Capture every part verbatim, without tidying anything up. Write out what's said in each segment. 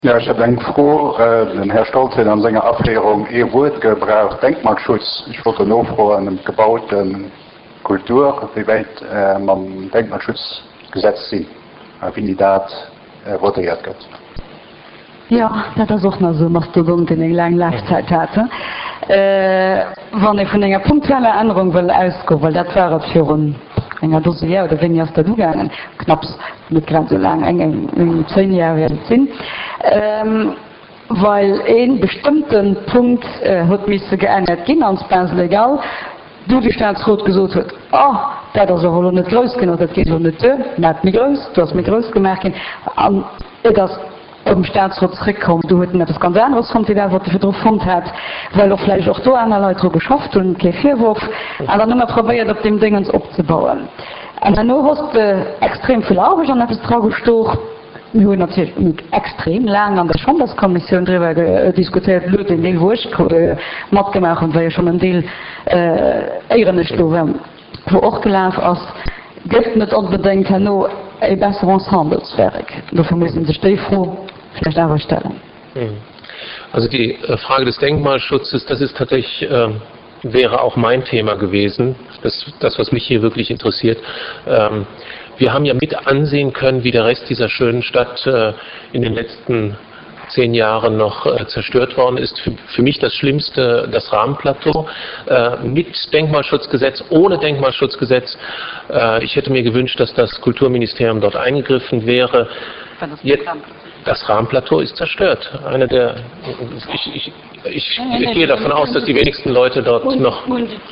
Ja, ich bin froh, äh, den Herr Stolz hat an seiner Abklärung ihr Wort gebraucht, Denkmalschutz. Ich wollte nur froh an einem gebauten Kultur, wie weit äh, man Denkmalschutzgesetz sieht, wie die dat äh, votiert wird. Ja, das ist auch noch so, was du in einer langen Laufzeit hatte. Äh, wenn ich von einer punktuellen Änderung will ausgehen, weil das wäre für ein enger Dossier oder wenn aus der du gegangen, knapp mit ganz so lang, eng zehn Jahre werden sind. Ähm, weil ein bestimmten Punkt äh, hat mich so geändert, ging ans ganz legal, du die Staatsrat gesagt hat, oh, das ist auch nicht groß genug, das geht auch nicht, nicht mehr groß, du hast mich groß gemerkt, und das im Staatsrat zurückkommt, du hätten etwas ganz anderes von dir, was du darauf gefunden hat, weil auch vielleicht auch da andere Leute geschafft und kein Vorwurf, und dann immer probiert, auf dem Ding aufzubauen. Und dann hast du extrem viel Arbeit an etwas drauf gestochen. Wir haben natürlich extrem lange an der Standeskommission darüber diskutiert, Leute in den Wurst matt gemacht und weil ja schon ein Teil äh, Ehrenstufe, wo auch gelaufen ist, gibt nicht unbedingt nur ein besseres Handelswerk. Dafür müssen Sie sich froh vielleicht auch stellen. Also die Frage des Denkmalschutzes, das ist tatsächlich, äh, wäre auch mein Thema gewesen, das, das was mich hier wirklich interessiert. Ähm, wir haben ja mit ansehen können, wie der Rest dieser schönen Stadt äh, in den letzten zehn Jahren noch äh, zerstört worden ist. Für, für mich das Schlimmste, das Rahmenplateau, äh, mit Denkmalschutzgesetz, ohne Denkmalschutzgesetz. Äh, ich hätte mir gewünscht, dass das Kulturministerium dort eingegriffen wäre. Jetzt, das Rahmenplateau ist zerstört. Eine der, ich, ich, ich, ich gehe davon aus, dass die wenigsten Leute dort noch...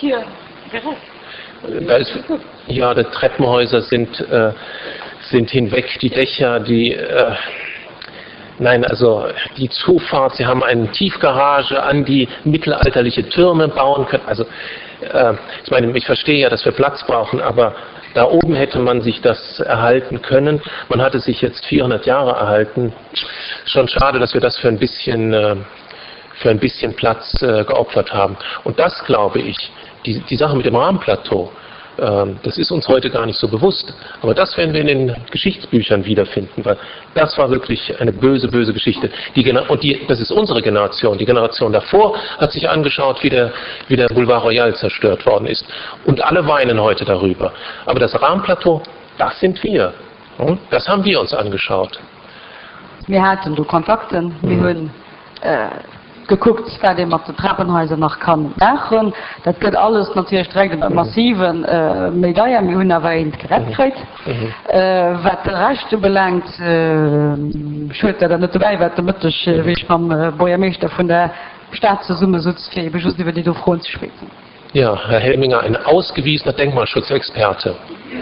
Da ist, ja, die Treppenhäuser sind, äh, sind hinweg, die Dächer, die... Äh, Nein, also die Zufahrt, Sie haben eine Tiefgarage an die mittelalterliche Türme bauen können. Also äh, ich meine, ich verstehe ja, dass wir Platz brauchen, aber da oben hätte man sich das erhalten können. Man hatte sich jetzt vierhundert Jahre erhalten. Schon schade, dass wir das für ein bisschen, äh, für ein bisschen Platz äh, geopfert haben. Und das, glaube ich, die, die Sache mit dem Rahmenplateau, das ist uns heute gar nicht so bewusst, aber das werden wir in den Geschichtsbüchern wiederfinden, weil das war wirklich eine böse, böse Geschichte. Die, und die, das ist unsere Generation. Die Generation davor hat sich angeschaut, wie der, wie der Boulevard Royal zerstört worden ist. Und alle weinen heute darüber. Aber das Rahmenplateau, das sind wir. Das haben wir uns angeschaut. Wir hatten du Kontakte, wir mhm. haben äh, geguckt, wer dem auf die Treppenhäuser noch kann machen. Das geht alles natürlich direkt mit massiven äh, Medaillen, wir haben aber gerettet gekriegt. Mhm. Äh, was den Rest belangt, äh, schuld er nicht dabei, was damit ich, äh, wie ich vom äh, Bürgermeister von der Staatssumme sitzt, für Beschluss über die Dufron zu sprechen. Ja, Herr Helminger, ein ausgewiesener Denkmalschutzexperte.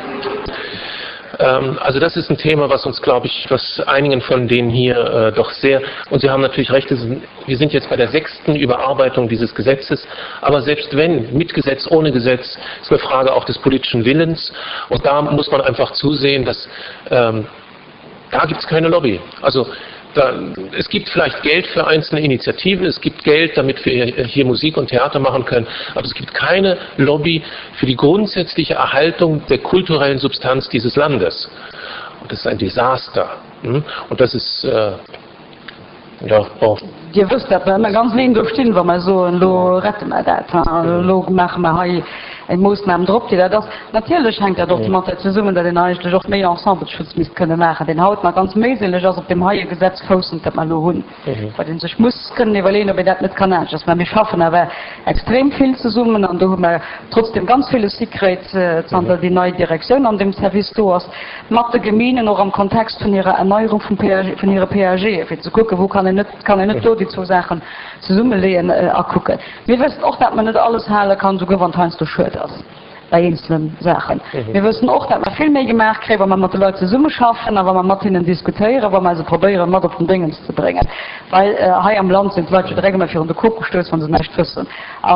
Also das ist ein Thema, was uns, glaube ich, was einigen von denen hier äh, doch sehr, und Sie haben natürlich recht, wir sind jetzt bei der sechsten Überarbeitung dieses Gesetzes, aber selbst wenn, mit Gesetz, ohne Gesetz, ist eine Frage auch des politischen Willens, und da muss man einfach zusehen, dass ähm, da gibt es keine Lobby. Also da, es gibt vielleicht Geld für einzelne Initiativen, es gibt Geld, damit wir hier Musik und Theater machen können, aber es gibt keine Lobby für die grundsätzliche Erhaltung der kulturellen Substanz dieses Landes. Und das ist ein Desaster. Und das ist... Äh, ja, oh. Ihr wisst, dass wir ganz wenig durchstehen, wenn wir so lo retten wir das, lo machen wir hier ein Maßnahmen drauf, die das, natürlich hängt er doch die Mathe zusammen, dass den eigentlich auch mehr Ensembleschutz mit können machen. Den haut man ganz mäßig, als auf dem neuen Gesetz fußen, dass man nur haben. Mhm. Weil den sich muss können evaluieren, ob ich das nicht kann, dass wir nicht schaffen, aber extrem viel zusammen, und da haben wir trotzdem ganz viele Secrets äh, mhm. die neue Direktion an dem Service du hast, mit den Gemeinden noch im Kontext von ihrer Erneuerung von, P A G, von ihrer P A G, für zu gucken, wo kann ich nicht, kann ich nicht mhm. die zwei Sachen zusammenlegen, äh, angucken. Wir wissen auch, dass man nicht alles heilen kann, so gewandt du schuld ist. Bei einzelnen Sachen. Mhm. Wir wissen auch, dass man viel mehr gemerkt kriegt, wenn man mit den Leuten zusammen schaffen, aber man mit ihnen diskutieren, wenn man sie probieren, mit auf den Dingen zu bringen. Weil äh, hier am Land sind Leute direkt mal für den Kopf gestoßen, wenn sie nicht wissen. Um,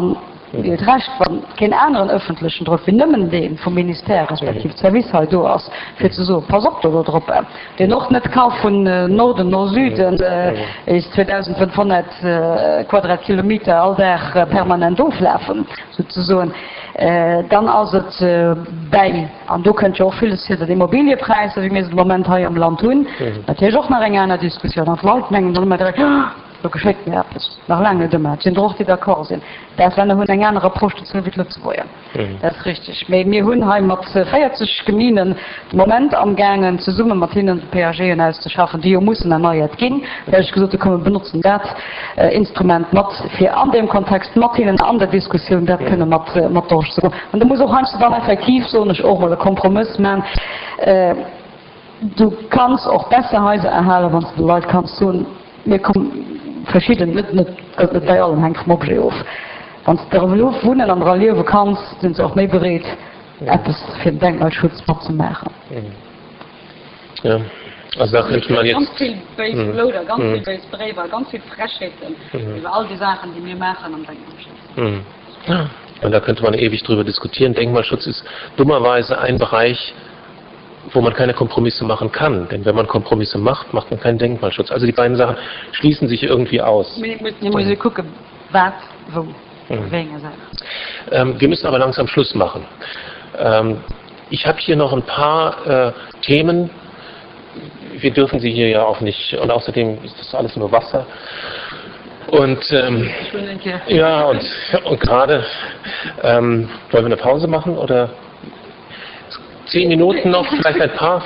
wie het recht van geen anderen öffentlichen Druck wie nimmen den vom Minister respektiv Service halt du aus für so pass op oder Gruppe den noch net kauf von äh, Norden nach Süden äh, ist zweitausendfünfhundert äh, Quadratkilometer all der äh, permanent auflaufen sozusagen äh, dann als het äh, bei an du könnt auch vieles hier den Immobilienpreise wie mir im Moment hier im Land tun natürlich auch nach einer Diskussion auf Leutmengen dann immer direkt so geschickt mir etwas nach lange dummer sind doch die d'accord sind das wenn hun eng andere Prostitution wie Lützburg das ist richtig mir mir Hunheim hat feiertzig Geminen Moment am gangen zu summen Martinen P A G auszuschaffen die müssen erneuert gehen weil ich gesagt können benutzen das äh, Instrument mat für an dem Kontext Martinen an der Diskussion der können mat mat durch so und da muss auch han dann effektiv so nicht auch mal Kompromiss man äh, du kannst auch besser Häuser erhalten wenn du Leute kannst du mir kommen verschieden mit bei allen hängt vom Obje auf. Wenn es darum läuft, wohnen an der Leben kannst, sind sie auch mehr bereit, ja. etwas für den Denkmalschutz zu machen. Ja, also da könnte man jetzt... Ganz viel Base-Loader, ganz viel Base-Brever, ganz viel Frechheiten mhm. über all die Sachen, die wir machen am Denkmalschutz. Mhm. Ja. Und da könnte man ewig drüber diskutieren. Denkmalschutz ist dummerweise ein Bereich, wo man keine Kompromisse machen kann. Denn wenn man Kompromisse macht, macht man keinen Denkmalschutz. Also die beiden Sachen schließen sich irgendwie aus. Wir müssen gucken, was, wo, wegen ähm, Wir müssen aber langsam Schluss machen. Ähm, ich habe hier noch ein paar äh, Themen. Wir dürfen sie hier ja auch nicht. Und außerdem ist das alles nur Wasser. Und ähm, ja, und, und gerade ähm, wollen wir eine Pause machen oder? Zehn Minuten noch, vielleicht ein paar,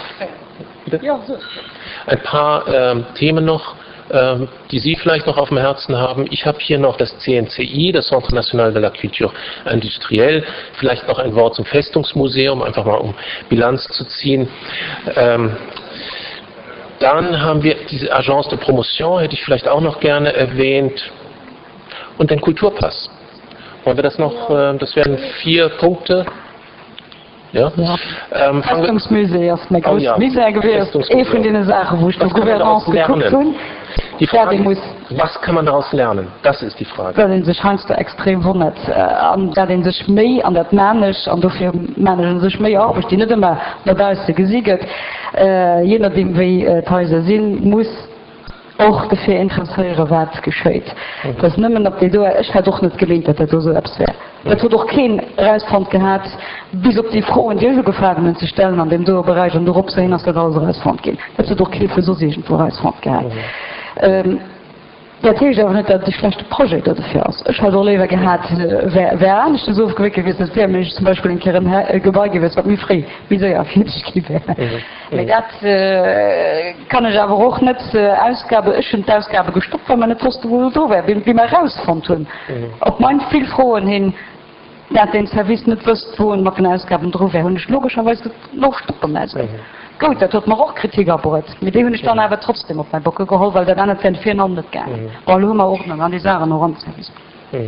ein paar ähm, Themen noch, ähm, die Sie vielleicht noch auf dem Herzen haben. Ich habe hier noch das C N C I, das Centre National de la Culture Industrielle, vielleicht noch ein Wort zum Festungsmuseum, einfach mal um Bilanz zu ziehen. Ähm, dann haben wir diese Agence de Promotion, hätte ich vielleicht auch noch gerne erwähnt, und den Kulturpass. Wollen wir das noch, äh, das wären vier Punkte. Ja. Ja. Ähm, Festungsmuseum ist mein oh, ja. gewesen. Eh von den Sachen, wo ich die Gouvernance geguckt habe. Die Frage ist, was kann man daraus lernen? Das ist die Frage. Da den sich Hans extrem wundert. An da den sich mehr an das Männisch, an dafür managen sich mehr Arbeit, die nicht immer da ist gesiegt. Äh, je nachdem wie äh, Häuser sind, muss auch dafür interessieren, was geschieht. Mhm. Das nimmt ab die Dauer, ich hätte doch nicht gelingt, dass das so etwas wäre. Mhm. Es hat doch kein Reisfond gehabt, bis auf die Frauen, die schon gefragt haben, zu stellen an dem Dauerbereich und darauf sehen, dass das aus Reisfond geht. Es hat doch kein für so sich ein Reisfond gehabt. Mhm. Ähm, der Tisch aber nicht, dass das schlechte Projekt dafür ist. Ich habe auch lieber gehabt, wer nicht so aufgeweckt gewesen ist, wäre mich zum Beispiel in Kerem äh, Gebäude gewesen, was mir frei, wieso ja, vierzig Kilo wäre. Mhm. Mhm. Das äh, kann ich aber auch nicht, äh, Ausgabe, ich und die Ausgabe gestoppt, weil man nicht wusste, wo du wäre, wie, wie man rausgefunden. Mhm. Ob man viel Frauen hin, dass den Service nicht wusste, wo man keine Ausgaben drauf wäre, und ich logischerweise noch stoppen also. Mhm. Gut, das hat mir auch Kritik abgebracht. Mit dem habe ich dann aber trotzdem auf meine Bocke geholt, weil der dann nicht den vierhundert gab. Mhm. Weil wir auch noch an die Sachen noch ranzusetzen. Mhm.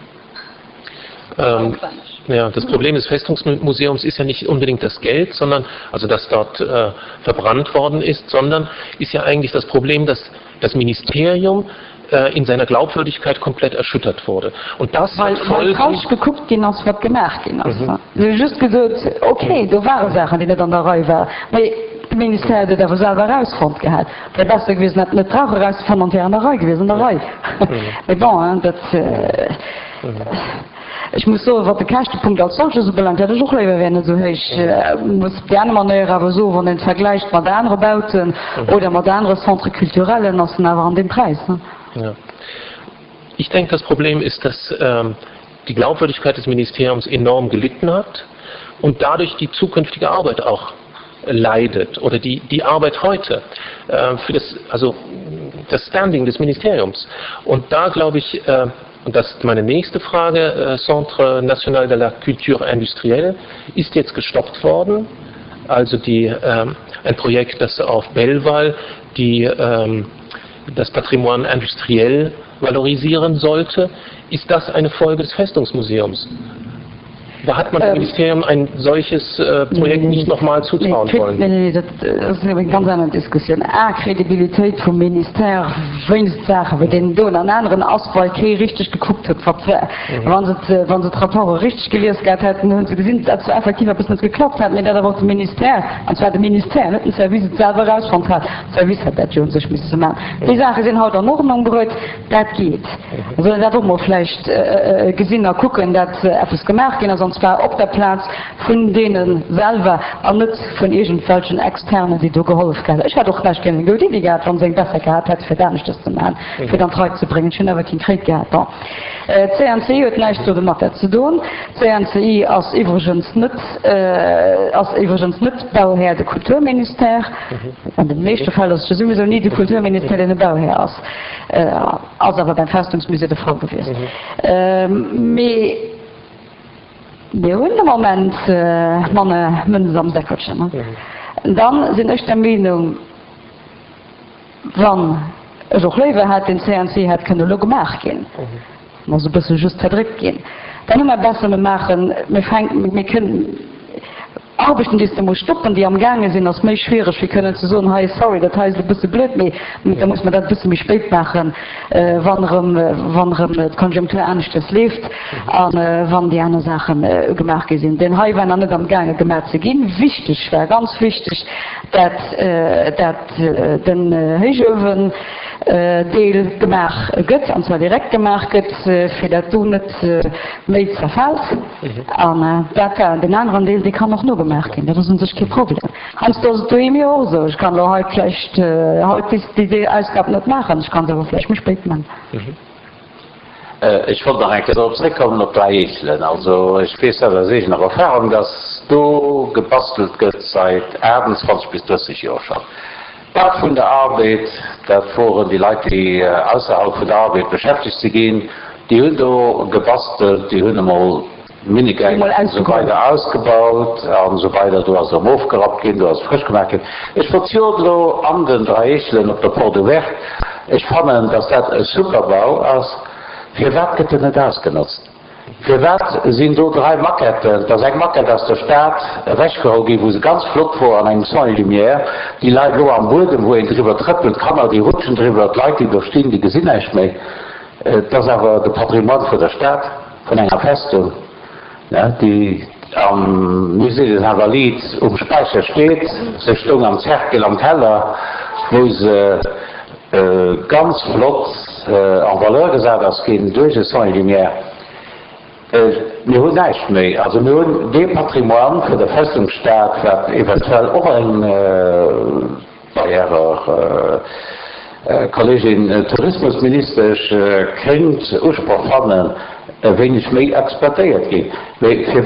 Ähm, ja, das Problem des Festungsmuseums ist ja nicht unbedingt das Geld, sondern, also dass dort äh, verbrannt worden ist, sondern ist ja eigentlich das Problem, dass das Ministerium in seiner Glaubwürdigkeit komplett erschüttert wurde. Und das weil, weil falsch geguckt gehen, als wird gemerkt gehen. Mhm. Sie just gesagt, okay, da waren Sachen, die nicht an der Reihe waren. Aber das Ministerium hat aber selber rausgefunden gehabt. Der Beste gewesen hat eine Trauer rausgefunden und an der Reihe gewesen, an der Reihe. Aber bon, das... Äh, mhm. Ich muss so, was der erste Punkt als solches so belangt, hätte ich auch lieber werden. So, ich äh, muss gerne Manier, aber so, wenn man vergleicht mit anderen Bauten mhm. oder mit anderen Centre kulturellen, dann aber an den Preis. Ne? Ja. Ich denke, das Problem ist, dass ähm, die Glaubwürdigkeit des Ministeriums enorm gelitten hat und dadurch die zukünftige Arbeit auch leidet oder die, die Arbeit heute äh, für das, also das Standing des Ministeriums. Und da glaube ich, äh, und das ist meine nächste Frage, äh, Centre National de la Culture Industrielle ist jetzt gestoppt worden, also die, ähm, ein Projekt, das auf Belleval die ähm, das Patrimoine industriell valorisieren sollte. Ist das eine Folge des Festungsmuseums? hat man dem ähm, Ministerium ein solches äh, Projekt nee, nicht nochmal zutrauen nee, wollen? Nee, nee, das, das ist eine ganz andere Diskussion. A, Kredibilität vom Minister, Sachen, wenn den Don an anderen Auswahl richtig geguckt hat, mhm. wenn sie, wenn sie Rapporte richtig gelesen hätten, und sie gesehen, dass es effektiv bis es geklappt hat, mit der das Minister, und zwar das Minister, nicht ein Service selber rausgefunden hat, Service hat das schon sich müssen machen. Mhm. Die Sachen sind heute noch umgerührt, das geht. Mhm. Also, da muss man vielleicht äh, gesehen gucken, dass äh, etwas gemacht wird, sonst war auf der Platz von denen selber und nicht von irgendwelchen Externen, die du geholfen haben. Ich hatte doch nicht keine gute Idee gehabt, wenn sie besser gehabt hätte, für das nicht das zu machen, mhm. für den Treu zu bringen. Ich habe aber keinen Krieg gehabt. Äh, C N C hat nichts damit zu tun. C N C I als übrigens nicht, äh, als übrigens nicht Bauherr der Kulturminister. Mhm. In den meisten Fällen ist es sowieso nie die Kulturminister, der der Bauherr ist. Äh, als aber beim Festungsmuseum der Frau gewesen. Mhm. Ähm, Wir haben im Moment äh, meine Münzen am Deckelchen. Ne? Mhm. Dann sind ich der Meinung, wenn es auch Leben hat, den C N C hat, können wir gemacht gehen. Mhm. Also ein bisschen just verdrückt gehen. Dann haben wir besser machen, wir, fangen, wir können Arbeiten, die muss stoppen, die am Gange sind, das ist mehr schwierig. Wir können zu sagen, hey, sorry, das heißt ein bisschen blöd, aber da muss man das ein bisschen mehr spät machen, äh, wann die Konjunktur ernst lebt, und äh, wann die anderen Sachen äh, gemacht sind. Denn hey, wenn er nicht am Gange gemacht zu gehen, wichtig wäre, ganz wichtig, dass äh, äh, den äh, Höchöfen äh, Deal gemacht wird, und zwar direkt gemacht wird, äh, für das du nicht äh, mehr zerfällt. Mhm. Und äh, das, den anderen Deal, die kann noch nur gemacht werden, das ist uns kein Problem. Hans, das ist mir auch so. Ich kann doch heute vielleicht, äh, heute ist diese Ausgabe nicht machen, ich kann es aber vielleicht mal später machen. Mhm. Äh, ich wollte noch ein bisschen zurückkommen auf drei Echeln. Also ich weiß ja, dass ich noch Erfahrung, dass du gebastelt wird seit einundzwanzig bis dreißig Jahren schon. Das von der Arbeit, das fuhren die Leute, die äh, außerhalb von der Arbeit beschäftigt zu gehen, die haben da gebastelt, die haben mal Minigänge und so weiter ausgebaut, und so weiter, du hast am Hof gehabt, du hast frisch gemacht. Ich verzögere an den drei Echeln auf der Porte weg. Ich fand, dass das ein super Bau ist. Für was wird das nicht ausgenutzt? Für was sind da drei Maketten? Das ist eine Makette aus der Stadt, weggeholt, wo sie ganz flott vor an einem Saint-Lumière, die Leute nur am Boden, wo ich drüber trippelt, kann man die rutschen drüber, die Leute, die durchstehen, die gesehen nicht mehr. Das ist aber das Patrimonium von der Stadt, von einer Festung. Ja, die am Musée des Invalides um Speicher steht, sie stehen am Zirkel am Keller, wo sie äh, ganz flott äh, en Valeur gesagt haben, es geht durch das Saint-Lumière. Äh, wir haben nichts mehr. Also wir haben das Patrimonium für die Festungsstaat, das eventuell auch ein äh, bei ihrer äh, äh, Kollegin äh, Tourismusminister äh, kennt, Ursprung fanden, wenig mehr exportiert geht. Für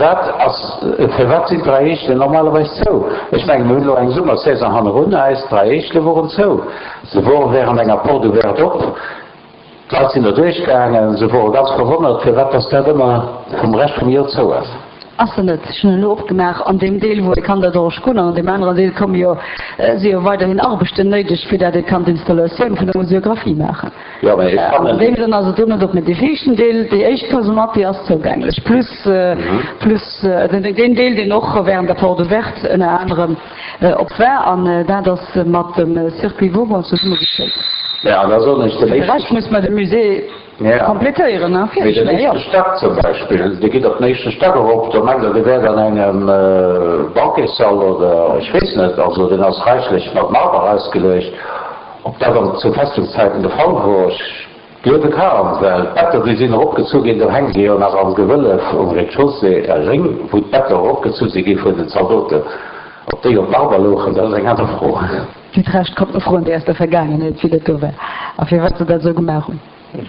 was sind drei Echeln normalerweise so? Ich meine, wir haben einen Sommersaison haben runter, heißt drei Echeln waren so. Sie waren während einer Porte wert auf, als sind da durchgegangen, sie waren ganz verwundert, für was das da immer vom Rest vom Jahr so ist. Also nicht, schon aufgemacht an dem Teil, wo ich kann da durchkommen, und dem anderen Teil kommen ja äh, sehr weiterhin Arbeiten nötig, für das ich kann die Installation von der Museografie machen. Ja, aber ich kann äh, dem sind also tun doch mit dem nächsten Teil, die echt Personalie ist zugänglich, plus, äh, mhm. plus äh, den, den Teil, den noch während der Porte wird, in einer anderen äh, Opfer, und äh, da das äh, mit dem äh, Circuit Vauban und so gestellt. Ja, das soll nicht der Vielleicht muss man das Museum ja. komplettieren, ne? Mit der nächsten Stadt zum Beispiel, die geht auf die nächste Stadt hoch, da meint er, die wäre an einem äh, Banksaal oder ich weiß nicht, also den aus reichlich mit Marmor ausgelegt. Ob da dann zu Festungszeiten der Fall war, ich glaube kaum, weil Better, die sind hochgezogen in der Hänge und nach einem Gewille um den Schusse erringen, wo Better hochgezogen sind für den Zaldote. Ob die auf Marmor lochen, das ist eine andere Frage. Die Recht kommt noch von der ersten Vergangenheit, viele Tore. Auf jeden Fall hast du das so gemacht. Mhm.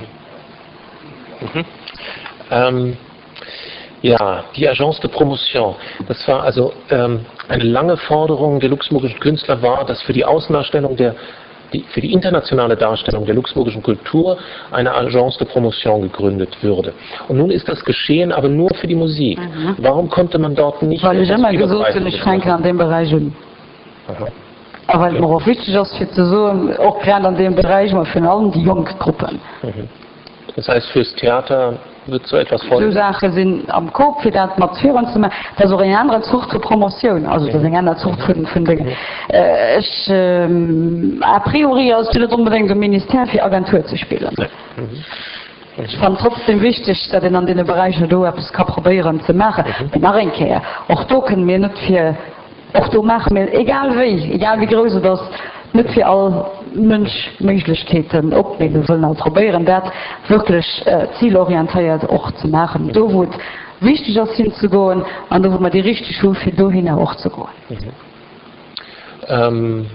Mhm. Ähm, ja, die Agence de Promotion. Das war also ähm, eine lange Forderung der luxemburgischen Künstler war, dass für die Außendarstellung der die, für die internationale Darstellung der luxemburgischen Kultur eine Agence de Promotion gegründet würde. Und nun ist das geschehen, aber nur für die Musik. Mhm. Warum konnte man dort nicht... Weil ich immer gesucht bin, ich schränke an dem Bereich hin. Aha. Aber okay. Auch wichtig ist, für zu so, auch gerade an dem Bereich, mal für allem die Jugendgruppen. Mhm. Das heißt, fürs Theater wird so etwas So folgen? Sachen sind am Kopf, wie das mit Führern zu machen. Das ist auch eine andere Zucht zur Promotion. Also, das ist eine andere Zucht von, von Dingen. Äh, ich, ähm, a priori, also, ich will nicht unbedingt im Ministerium für Agentur zu spielen. Mhm. Ich fand trotzdem wichtig, dass ich an den Bereichen da etwas kann probieren zu machen. Mhm. Nach einkehr. Auch da können wir nicht für, auch da machen wir, egal wie, egal wie groß das, nicht für alle Menschmöglichkeiten opnehmen wollen, auch probieren, das wirklich äh, zielorientiert auch zu machen. Da wo es wichtig ist, hinzugehen, und da wo man die richtige Schule für dahin auch zu gehen. Mhm. Ähm,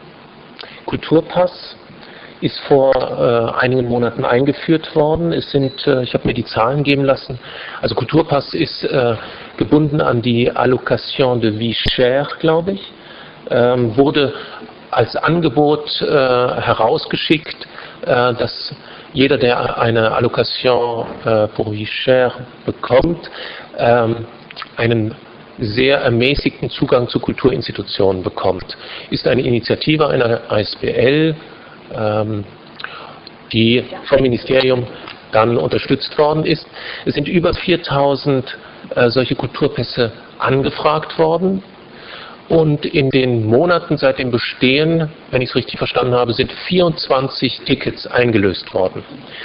Kulturpass ist vor äh, einigen Monaten eingeführt worden. Es sind, äh, ich habe mir die Zahlen geben lassen. Also Kulturpass ist äh, gebunden an die Allocation de vie chère, glaube ich. Ähm, wurde als Angebot äh, herausgeschickt, äh, dass jeder, der eine Allocation äh, pour vie chère bekommt, ähm, einen sehr ermäßigten Zugang zu Kulturinstitutionen bekommt. Ist eine Initiative einer A S B L, ähm, die vom Ministerium dann unterstützt worden ist. Es sind über viertausend äh, solche Kulturpässe angefragt worden. Und in den Monaten seit dem Bestehen, wenn ich es richtig verstanden habe, sind vierundzwanzig Tickets eingelöst worden.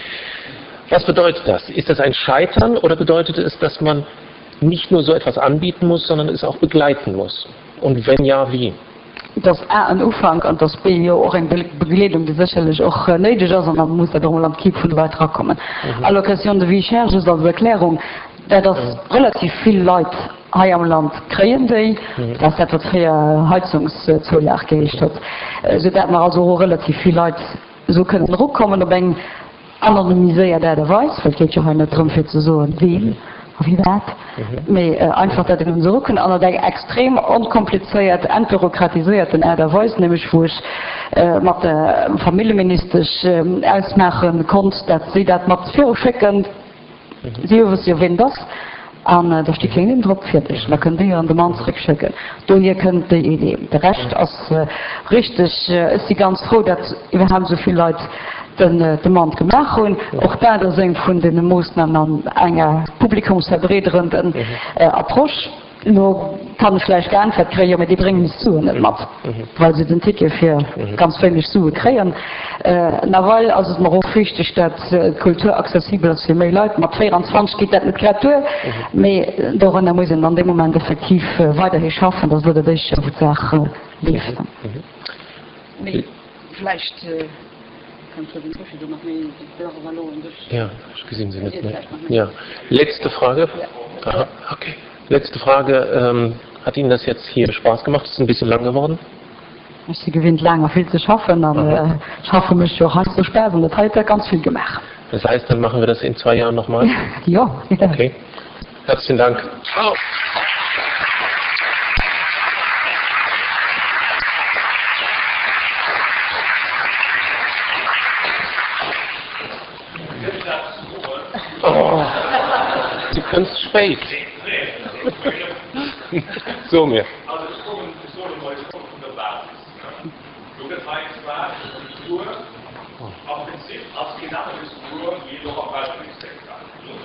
Was bedeutet das? Ist das ein Scheitern oder bedeutet es, dass man nicht nur so etwas anbieten muss, sondern es auch begleiten muss? Und wenn ja, wie? Das A ein Ufang und das B ja auch eine Begleitung, die sicherlich auch äh, nötig ist, und man muss da doch mal am Kiep von weiter kommen. Mhm. Allocation de vie chère ist als Erklärung, da das mhm. relativ viele Leute hier am Land kriegen, die, mhm. dass das wird für Heizungszulage gelegt hat. Äh, so dass man also auch relativ viele Leute so können zurückkommen, und dann anonymisiert der, der weiß, weil es geht ja heute nicht darum, für zu so und wie. Wie dat mhm. äh, einfach dat in uns Rücken an der extrem unkompliziert entbürokratisiert in der Weis nämlich wo ich äh, mat der familieministerisch äh, ausmachen kon dat sie dat mat vier schicken mhm. sie ja wenn das an äh, der die kleinen Druck fertig da könnt ihr an den Mann zurückschicken du ihr könnt die Idee der Rest als äh, richtig äh, ist sie ganz froh dat wir haben so viel Leute den äh, de Mann gemacht hun auch da der se vun den Moosnahmen an enger publikumsverbreterenden mhm. äh, Approsch no kann vielleicht gar kreieren, aber die bringen es zu net mat mhm. weil sie den Titel für mhm. ganz wenig zu kreieren äh, na weil also man auch wichtig dat äh, Kultur zesibel ist für mehr Leute mat vierundzwanzig geht dat mit Kreatur me mhm. doch da muss an dem Moment effektiv äh, weiter schaffen, das würde dich auf Sache äh, liefern mhm. mhm. vielleicht äh, Ja, gesehen Sie nicht mehr. Ja. Letzte Frage. Aha, okay. Letzte Frage. Ähm, hat Ihnen das jetzt hier Spaß gemacht? Ist es ein bisschen lang geworden? Ich gewinnt lange viel zu schaffen, dann äh, schaffe mich auch heiß zu sterben. Das hat ja ganz viel gemacht. Das heißt, dann machen wir das in zwei Jahren nochmal? Ja. Ja. Okay. Herzlichen Dank. Ciao. Oh, Sie können es spät. So mir. Also es kommen so eine neue Punkt von der Basis. So das heißt Basis Kultur, am Prinzip als genanntes Kultur jedoch auch als Sektor.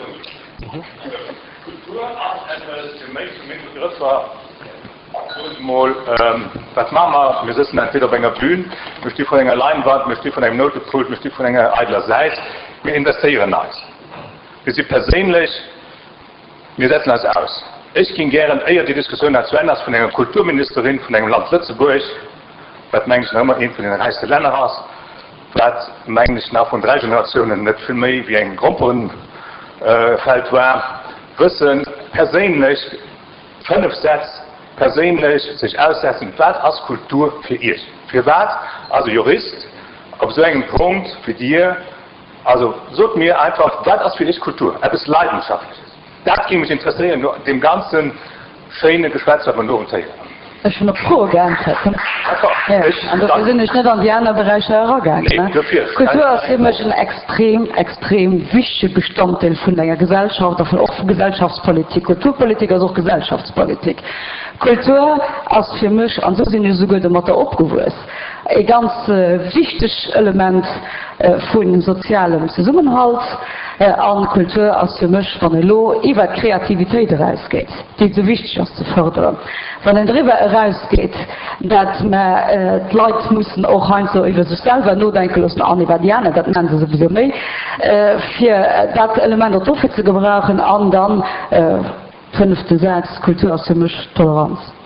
Kultur als etwas zunächst im Begriff war. Mal, ähm, was machen wir? Wir sitzen entweder auf einer Bühne, wir stehen vor einer Leinwand, wir stehen von einem Notepult, wir stehen von einer eitler Seite, wir investieren nichts. Wir sind persönlich, wir setzen das aus. Ich ging gerne eher die Diskussion dazu ändern von einer Kulturministerin von einem Land Lützeburg, was eigentlich noch immer ein von den reichsten Ländern ist, was eigentlich nach von drei Generationen nicht viel mehr wie ein Grumpenfeld äh, war, wissen persönlich fünf Sätze persönlich sich aussetzen, was als Kultur für ihr. Für was, also Jurist, auf so einem Punkt für dir, also sucht mir einfach, was ist für dich Kultur? Etwas Leidenschaftliches. Das ging mich interessieren, nur dem ganzen schönen Geschwätz, was man nur unterhält. Das ist schon eine Pro geantwortet. Ja, und das sind nicht an die anderen Bereiche herangegangen. Nee, ne? Kultur ist immer ein extrem, extrem wichtiger Bestandteil von der Gesellschaft, davon auch von Gesellschaftspolitik. Kulturpolitik ist auch Gesellschaftspolitik. Kultur ist für mich, und so sind die sogar die Mutter abgewusst, ein ganz äh, wichtiges Element äh, vun sozialem Zusammenhalt äh, an Kultur as für mech van lo iwwer Kreativitéit herausgeht, die so wichtig as zu fördern. Wann en drüber herausgeht, dat ma äh, Leiit mussssen och hein so iwwer sich selber nodenkelossen aniwwer Diane, dat nennen se sowieso méi, äh, fir dat Element der Toffe zu gebrauchen an dann äh, fünfte Satz Kultur as für mech Toleranz.